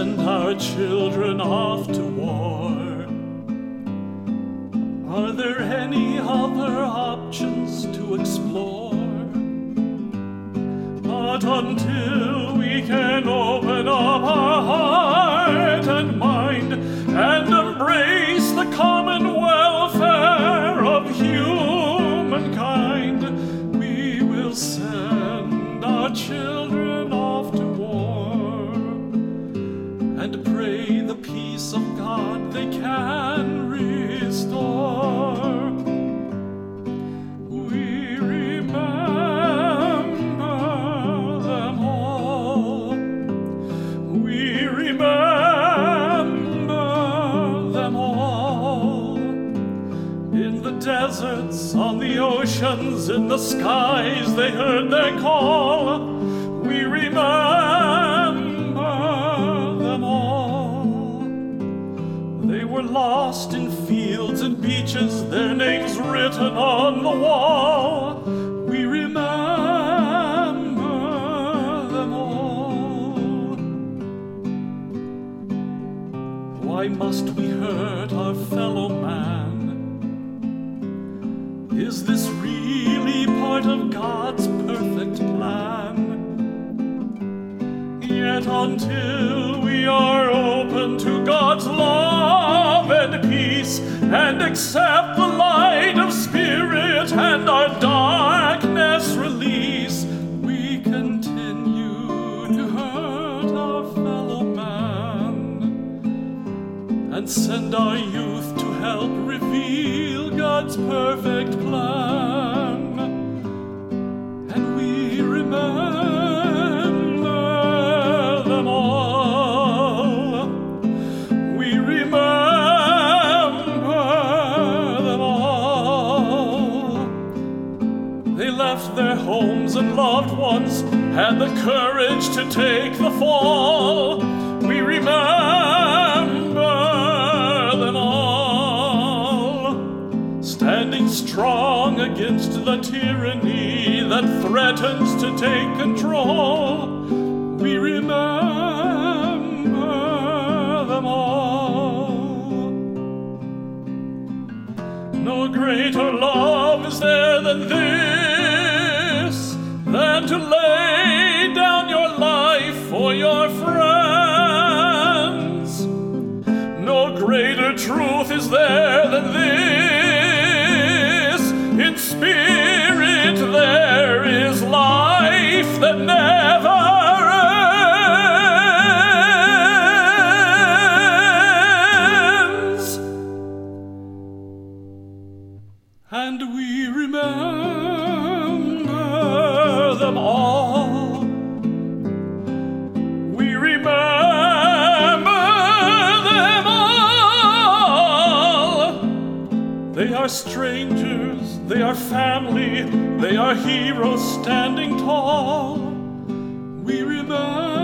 send our children off to war? Are there any other options to explore? But until we can open up our heart and mind and embrace the common welfare of humankind, we will send our children off to war and pray the peace of God they can restore. We remember them all. We remember them all. In the deserts, on the oceans, in the skies, they heard their call. We remember them all. They were lost in fields and beaches, their names written on the wall. We remember them all. Why must we hurt our fellow man? Is this really part of God's perfect plan? Yet until we are open to God's love and peace and accept the light of Spirit and our darkness release, we continue to hurt our fellow man and send our youth to help reveal God's perfect plan. And we remember them all. We remember them all. They left their homes and loved ones, had the courage to take the fall. We remember them all, standing strong against the tyranny that threatens to take control. We remember them all. No greater love is there than this, than to lay down your life for your friends. No greater truth is there than this. In spirit there is life that never ends. And we remember them all. We remember them all. They are strangers, they are family, they are heroes standing tall. We remember